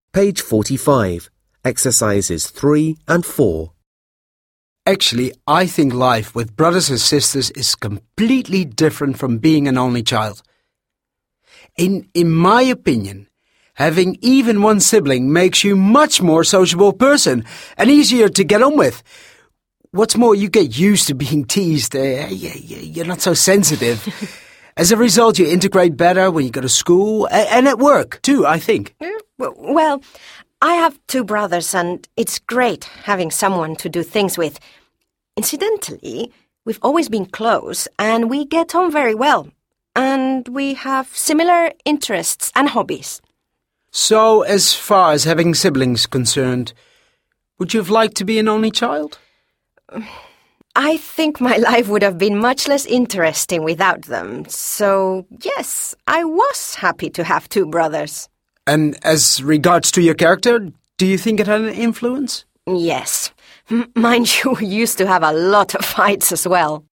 Page 45, exercises 3 and 4. Actually, I think life with brothers and sisters is completely different from being an only child. In my opinion, having even one sibling makes you a much more sociable person and easier to get on with. What's more, you get used to being teased. You're not so sensitive. As a result, you integrate better when you go to school and at work, too, I think. Well, I have 2 brothers and it's great having someone to do things with. Incidentally, we've always been close and we get on very well. And we have similar interests and hobbies. So, as far as having siblings concerned, would you have liked to be an only child? I think my life would have been much less interesting without them. So, yes, I was happy to have 2 brothers. And as regards to your character, do you think it had an influence? Yes. Mind you, we used to have a lot of fights as well.